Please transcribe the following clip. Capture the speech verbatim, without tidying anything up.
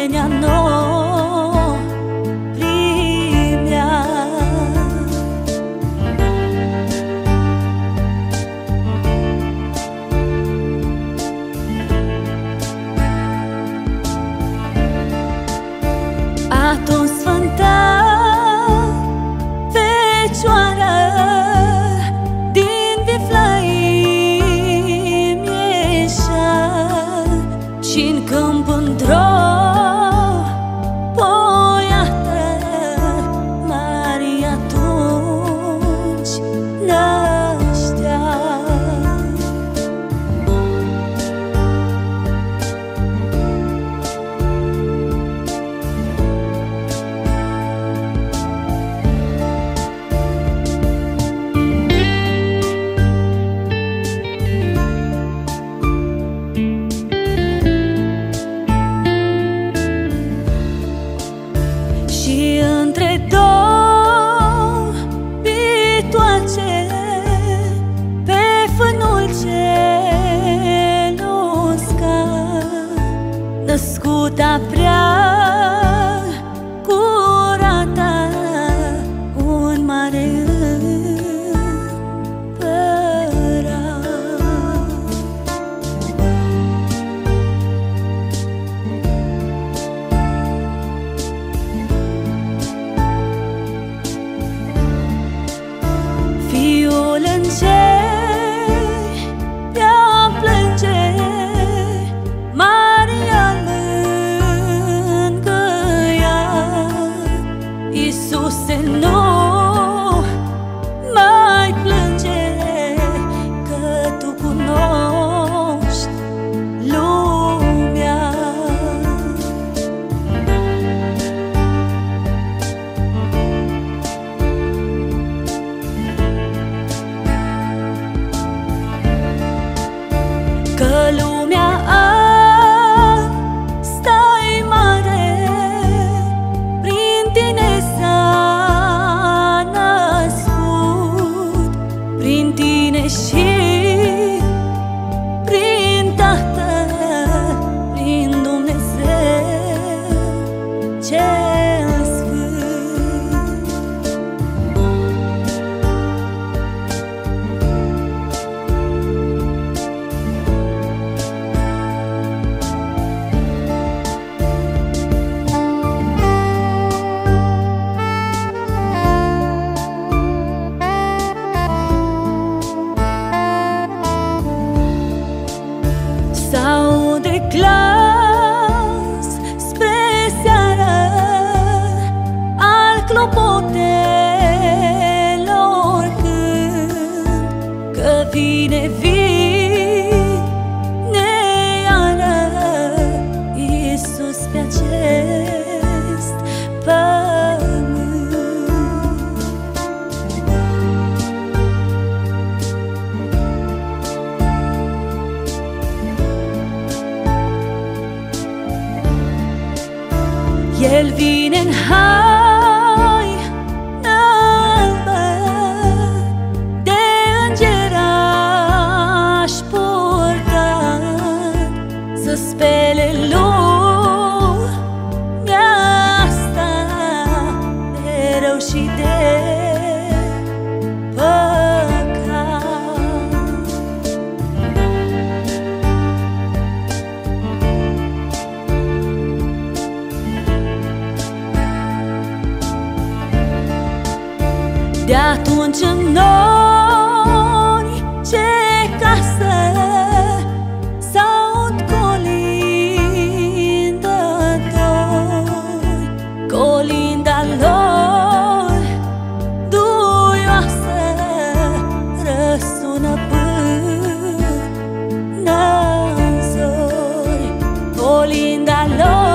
semenea nouă primea. Atunci Sfânta Fecioară din Viflaim ieșea și-n câmp într-o poiată Maria atunci năștea. Și între două pitoace, pe fânul cel uscat, născuta prea curată, un mare împărat. Fiul în cer te-a plânge, Maria-l mângâia. Iisuse, nu mai plânge, că tu cunoști lumea. Că lumea asta-i mare, prin tine s-a născut, prin tine și prin Tatăl, prin Dumnezeu cel Sfânt. S-aude glas spre seară al clopotelor cânt, că vine, vine iară Iisus pe acest pământ. El vine în haină albă, de îngeraș purtat, să spele lumea asta de rău și de păcat. De atunci în nori ce casă s-aud colindători, colinda lor duioasă răsună până în zori, colinda lor